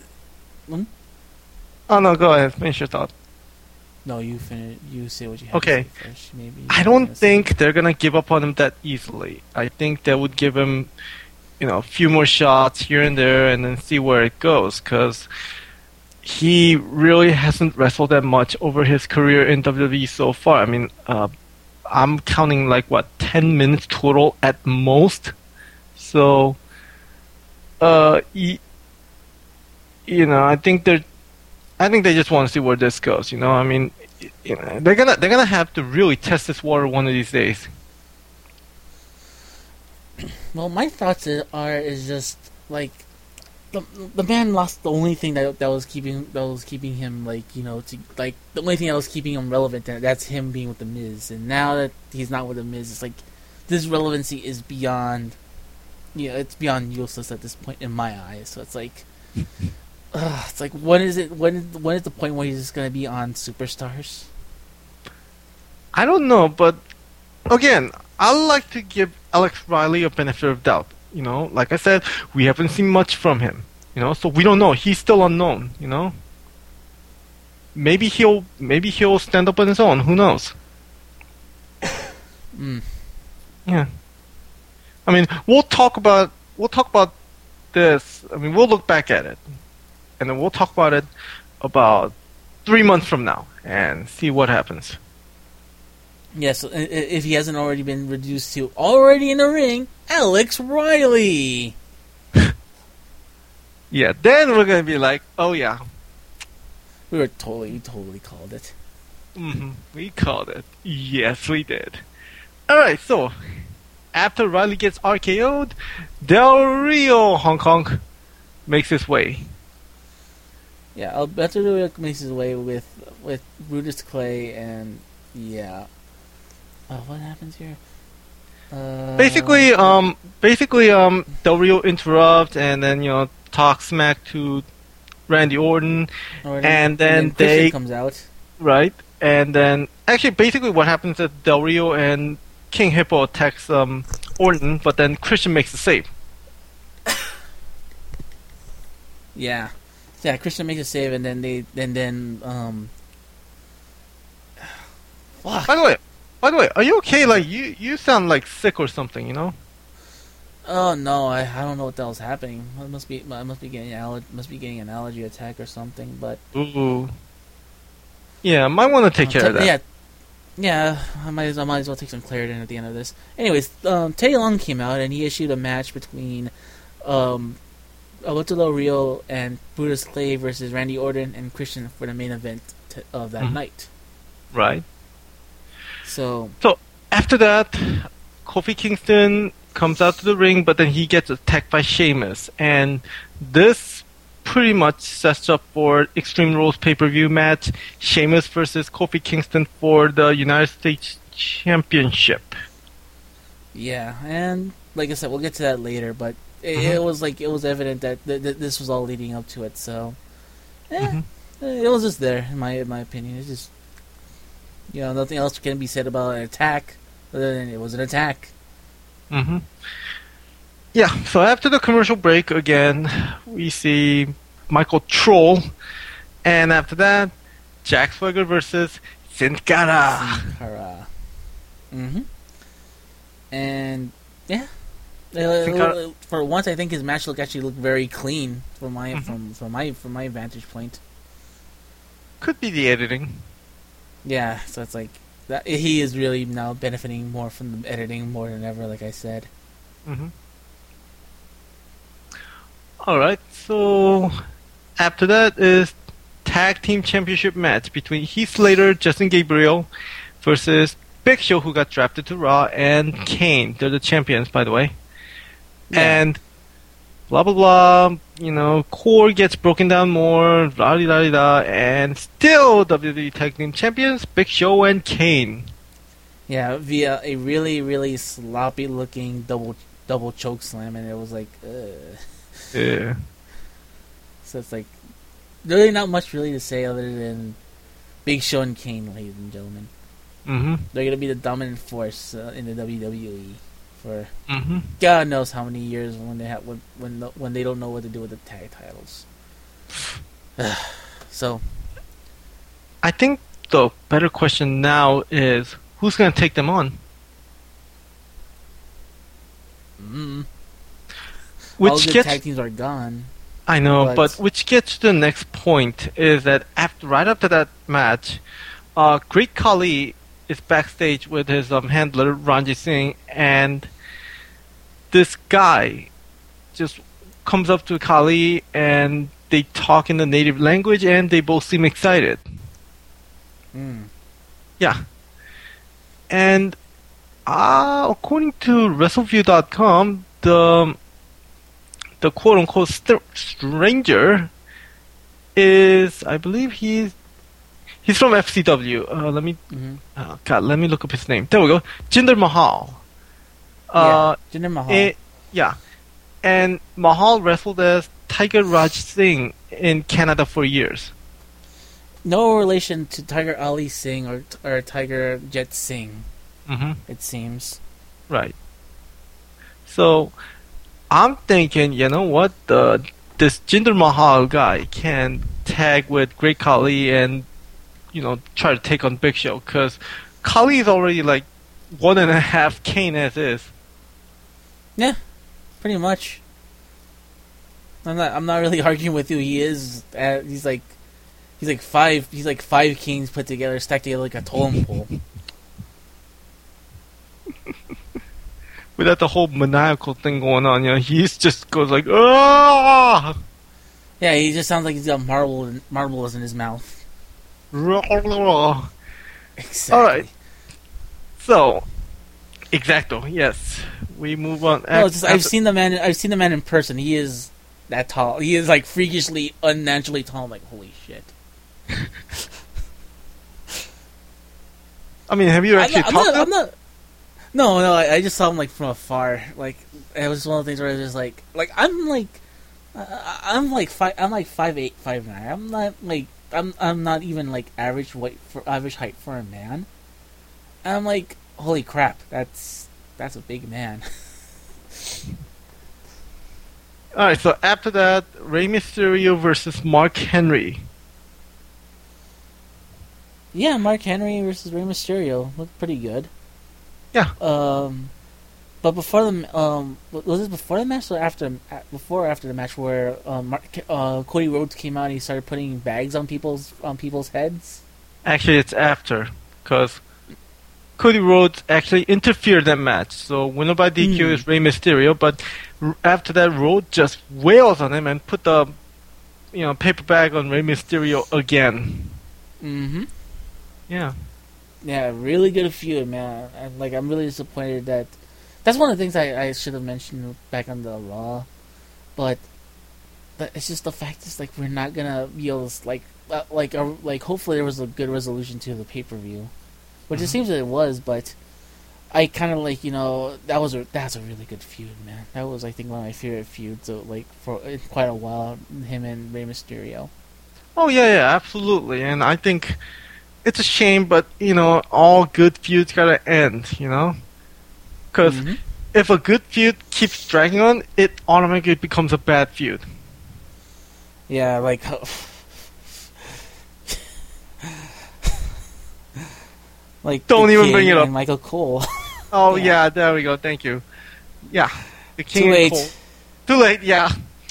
Oh no, go ahead. Finish your thought. No, you finish. You say what you have Okay. to say first. Maybe. I don't think they're gonna give up on him that easily. I think they would give him, you know, a few more shots here and there, and then see where it goes. Because he really hasn't wrestled that much over his career in WWE so far. I mean, I'm counting like 10 minutes total at most. So, you know, I think they just want to see where this goes. You know, I mean, you know, they're gonna have to really test this water one of these days. Well, my thoughts is just like the man lost the only thing that was keeping him, like, you know, to like the only thing that was keeping him relevant. That's him being with the Miz, and now that he's not with the Miz, it's like this relevancy is beyond, you know, it's beyond useless at this point in my eyes. So it's like. It's like, when is the point where he's just gonna be on Superstars? I don't know, but again, I like to give Alex Riley a benefit of doubt. You know, like I said, we haven't seen much from him. You know, so we don't know. He's still unknown. You know, maybe he'll stand up on his own. Who knows? Yeah. I mean, we'll talk about this. I mean, we'll look back at it. And then we'll talk about it about 3 months from now and see what happens. Yes, if he hasn't already been reduced to already in the ring, Alex Riley. Yeah, then we're gonna be like, oh yeah, we totally called it. We called it. Yes, we did. All right, so after Riley gets RKO'd, Del Rio Hong Kong makes his way. Yeah, Alberto Del Rio makes his way with Brutus Clay, and yeah. What happens here? Basically, Del Rio interrupts and then, you know, talk smack to Randy Orton, and then Christian comes out. Right, and then actually, basically, what happens is Del Rio and King Hippo attacks Orton, but then Christian makes the save. Yeah. Yeah, Christian makes a save, and then fuck. By the way, are you okay? Like, you sound like sick or something, you know? Oh no, I don't know what the hell's happening. I must be getting an allergy attack or something. But ooh, yeah, I might want to take care of that. Yeah, I might as well take some Claritin at the end of this. Anyways, Teddy Long came out and he issued a match between Alberto Del Rio and Brutus Clay versus Randy Orton and Christian for the main event of that night. Right. So after that, Kofi Kingston comes out to the ring, but then he gets attacked by Sheamus, and this pretty much sets up for Extreme Rules pay-per-view match: Sheamus versus Kofi Kingston for the United States Championship. Yeah, and like I said, we'll get to that later, but it was evident that this was all leading up to it. So, it was just there in my opinion. It's just, you know, nothing else can be said about an attack other than it was an attack. Yeah. So after the commercial break, again, we see Michael Troll, and after that, Jack Swagger versus Sin Cara. And yeah. For once, I think his match actually looked very clean from my vantage point. Could be the editing. Yeah, so it's like that. He is really now benefiting more from the editing more than ever, like I said. All right, so after that is tag team championship match between Heath Slater, Justin Gabriel versus Big Show, who got drafted to Raw, and Kane. They're the champions, by the way. Yeah. And blah, blah, blah. You know, Core gets broken down more, la-di-da-di-da, and still WWE Tag Team Champions, Big Show and Kane. Yeah, via a really, really sloppy-looking double choke slam, and it was like, ugh. Yeah. So it's like, really not much really to say other than Big Show and Kane, ladies and gentlemen. Mm-hmm. They're gonna be the dominant force in the WWE for Mm-hmm. God knows how many years when they don't know what to do with the tag titles. So, I think the better question now is, who's going to take them on? all Which the gets, tag teams are gone. I know, but- but which gets to the next point is that right after that match, Great Khali is backstage with his handler Ranjit Singh, and this guy just comes up to Khali and they talk in the native language, and they both seem excited. Mm. Yeah. And according to WrestleView.com, the quote-unquote stranger is, I believe he's from FCW. Let me look up his name. There we go. Jinder Mahal. Jinder Mahal. Yeah. And Mahal wrestled as Tiger Raj Singh in Canada for years. No relation to Tiger Ali Singh or Tiger Jet Singh, Mm-hmm. it seems. Right. So, I'm thinking, you know what? This Jinder Mahal guy can tag with Great Khali and, try to take on Big Show. Because Khali is already like 1.5 Kane as is. Yeah, pretty much. I'm not really arguing with you. He is. He's like five. He's like 5 Kings put together, stacked together like a totem pole. Without the whole maniacal thing going on, he just goes like, ah! Yeah, he just sounds like he's got marbles in his mouth. All Exactly. right. So, exacto. Yes, we move on. No, it's just, I've seen the man in person. He is that tall. He is like freakishly, unnaturally tall. I'm like, holy shit. I mean, have you actually talked to him? No, I just saw him like from afar. Like it was one of the things where I was just like I'm like 5'8", 5'9". I'm not even like average height for a man. And I'm like, holy crap, that's a big man. Alright, so after that, Rey Mysterio versus Mark Henry. Yeah, Mark Henry versus Rey Mysterio looked pretty good. Yeah. But before the was this before the match or after? Before or after the match where Cody Rhodes came out and he started putting bags on people's heads? Actually, it's after, because Cody Rhodes actually interfered in that match. So winner by DQ is Rey Mysterio, but after that, Rhodes just wails on him and put the paper bag on Rey Mysterio again. Mm-hmm. Yeah. Yeah, really good feud, man. I'm really disappointed that. That's one of the things I should have mentioned back on the Raw, but it's just the fact is like we're not gonna be able to hopefully there was a good resolution to the pay-per-view, which it seems that it was, but I kind of that's a really good feud, man. That was I think one of my favorite feuds for quite a while, him and Rey Mysterio. Oh yeah, absolutely, and I think it's a shame, but all good feuds gotta end, because if a good feud keeps dragging on, it automatically becomes a bad feud. Yeah, don't the even King bring it up. and Michael Cole. Oh Yeah. yeah, there we go. Thank you. Yeah, the King Too and late. Cole. Too late. Yeah.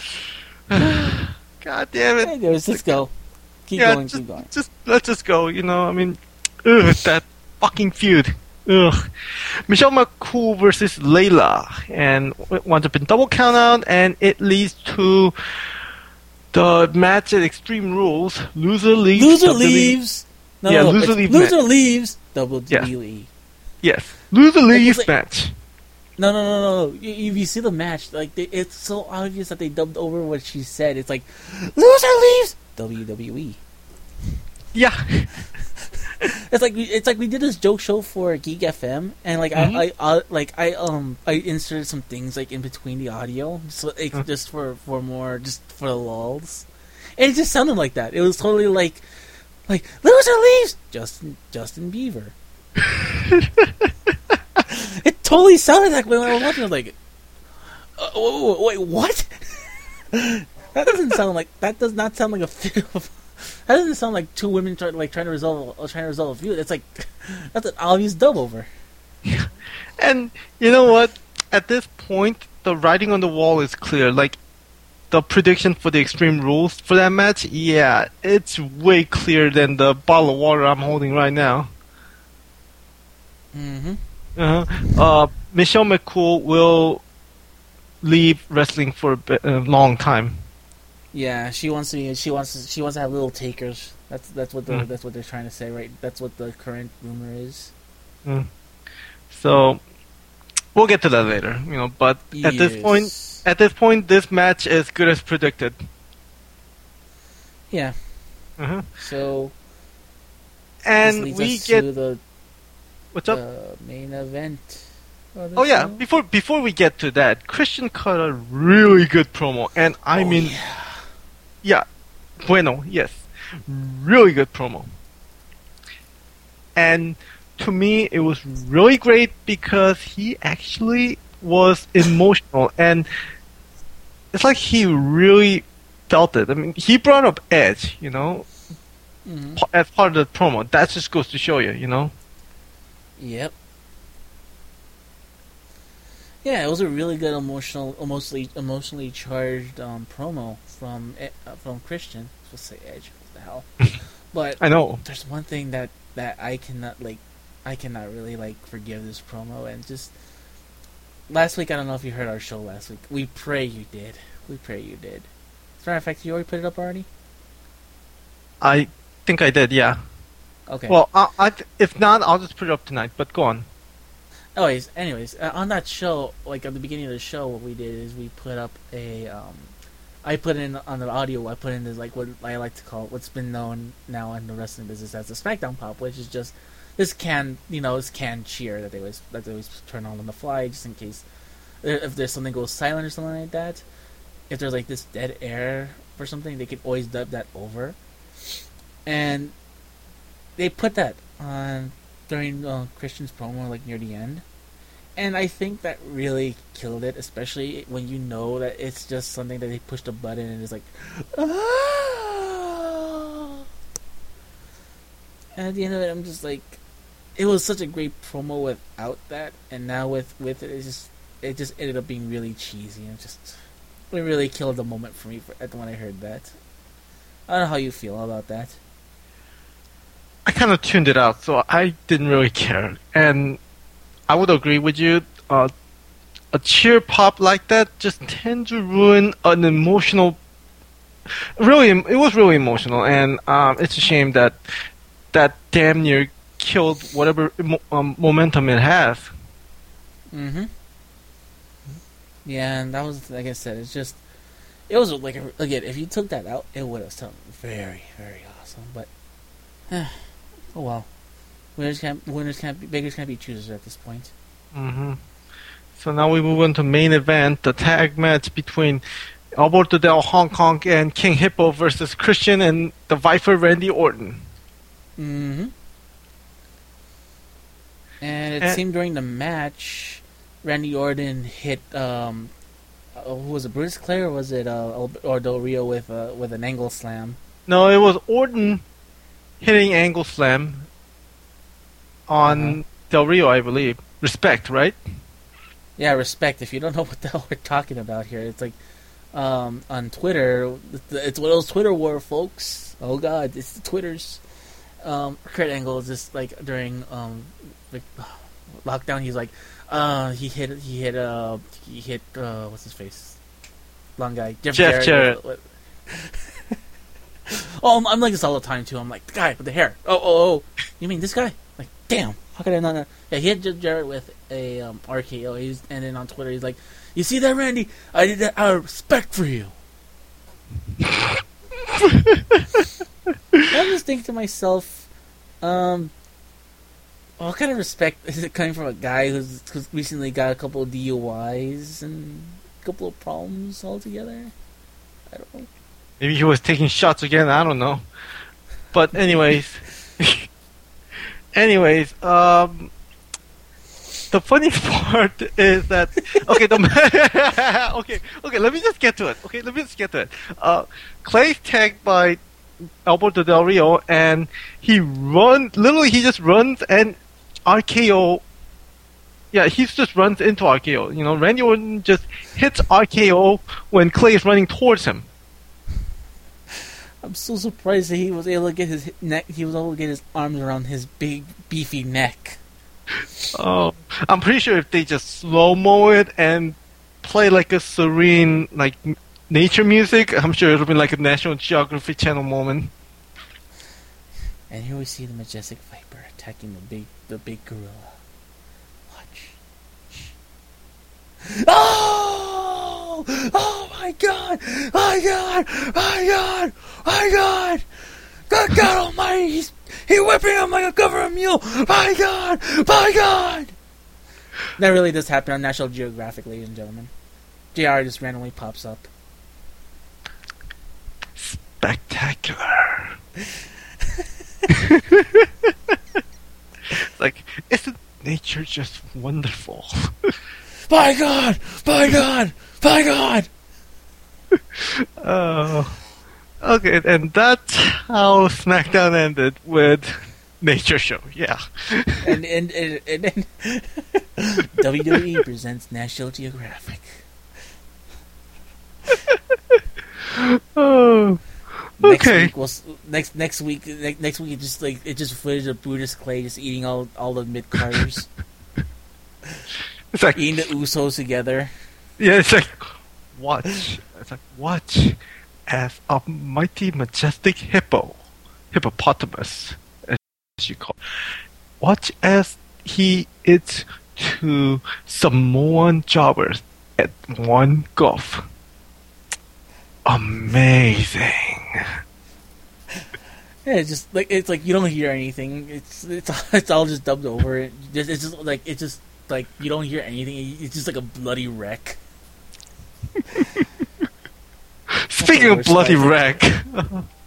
God damn it. Hey, let's just go. Keep going. Let's just go. I mean, that fucking feud. Ugh. Michelle McCool versus Layla, and it winds up in double count out, and it leads to The match at Extreme Rules, loser leaves. Loser WWE. leaves. No, Yeah, no, loser it's leaves Loser match. leaves WWE. Yes, loser leaves like- match. No. You see the match, like it's so obvious that they dubbed over what she said. It's like, loser leaves WWE. Yeah. It's like we did this joke show for Geek FM, and like I inserted some things like in between the audio, so just for more just for the lulls, and it just sounded like that. It was totally like loser leaves Justin Bieber. It totally sounded like when I was watching. I was like, wait, what? That does not sound like a fit of. That doesn't sound like two women trying to resolve a feud. It's like that's an obvious dub over. And you know what? At this point, the writing on the wall is clear. Like the prediction for the Extreme Rules for that match, yeah, it's way clearer than the bottle of water I'm holding right now. Mm-hmm. Michelle McCool will leave wrestling for a long time. Yeah, she wants to have little takers. That's what they're trying to say, right? That's what the current rumor is. So we'll get to that later, But at this point, this match is good as predicted. Yeah. So. And this leads we us get to the what's up? Main event. Oh yeah, before we get to that, Christian cut a really good promo, and I mean. Yeah, bueno, yes. Really good promo. And to me, it was really great because he actually was emotional. And it's like he really felt it. I mean, he brought up Edge, as part of the promo. That just goes to show you, Yep. Yeah, it was a really good emotionally charged promo from Christian. I was supposed to say Edge, what the hell? But I know. There's one thing that I cannot really forgive this promo, and just last week, I don't know if you heard our show last week. We pray you did. As a matter of fact, you already put it up already? I think I did, yeah. Okay. Well, if not, I'll just put it up tonight. But go on. Anyways, on that show, like at the beginning of the show, what we did is we put up I put in on the audio. I put in this what I like to call what's been known now in the wrestling business as the SmackDown pop, which is just this canned cheer that they always turn on the fly, just in case if there's something goes silent or something like that. If there's like this dead air or something, they could always dub that over, and they put that on during Christian's promo, like near the end, and I think that really killed it, especially when you know that it's just something that they pushed a button and it's like, ah! And at the end of it, I'm just like, it was such a great promo without that, and now with it, it just ended up being really cheesy, and it really killed the moment for me when I heard that. I don't know how you feel about that. I kind of tuned it out, so I didn't really care. And I would agree with you. A cheer pop like that just tends to ruin an emotional. It was really emotional, and it's a shame that damn near killed whatever momentum it has. Mm-hmm. Yeah, and that was, like I said, it was like again, if you took that out, it would have sounded very, very awesome. But. Oh well, beggars can't be choosers at this point. So now we move on to main event, the tag match between Alberto Del Hong Kong and King Hippo versus Christian and the Viper Randy Orton. And it seemed during the match, Randy Orton hit who was it, Brutus Clay, or was it or Del Rio with an angle slam? No, it was Orton hitting angle slam on Del Rio, I believe. Respect, right? Yeah, respect. If you don't know what the hell we're talking about here, it's like on Twitter. It's one of those Twitter war, folks. Oh God, it's the Twitters. Kurt Angle is just like during lockdown. He's like, he hit what's his face? Long guy, Jeff Jarrett. Oh, I'm like this all the time too. I'm like the guy with the hair. Oh. You mean this guy? Like, damn. How could I not know? Yeah, he hit Jeff Jarrett with a RKO. And then on Twitter he's like, "You see that, Randy? I did that out of respect for you." I just think to myself, what kind of respect is it coming from a guy who's recently got a couple of DUIs and a couple of problems altogether? I don't know. Maybe he was taking shots again. I don't know. But anyways, the funny part is that okay. Let me just get to it. Clay's tagged by Alberto Del Rio, and he just runs and RKO. Yeah, he just runs into RKO. You know, Randy Orton just hits RKO when Clay is running towards him. I'm so surprised that he was able to get his neck. He was able to get his arms around his big, beefy neck. Oh, I'm pretty sure if they just slow-mo it and play like a serene, like nature music, I'm sure it'll be like a National Geography Channel moment. And here we see the majestic viper attacking the big gorilla. Watch. Oh! Oh my God! My God! My God! My God! Good God Almighty! He's whipping him like a government mule! My God! My God! That really does happen on National Geographic, ladies and gentlemen. JR just randomly pops up. Spectacular. Like, isn't nature just wonderful? My God! My God! My God! Oh. Okay, and that's how SmackDown ended with Nature Show. Yeah. And then WWE presents National Geographic. Oh. Okay. Next week it just footage of Brutus Clay just eating all the mid carders. It's like eating the Usos together. Yeah, it's like watch. It's like watch as a mighty majestic hippopotamus, as you call it. Watch as he eats two Samoan jobbers at one gulp. Amazing. Yeah, it's like you don't hear anything. It's all just dubbed over. It's just like you don't hear anything. It's just like a bloody wreck. Speaking of bloody wreck.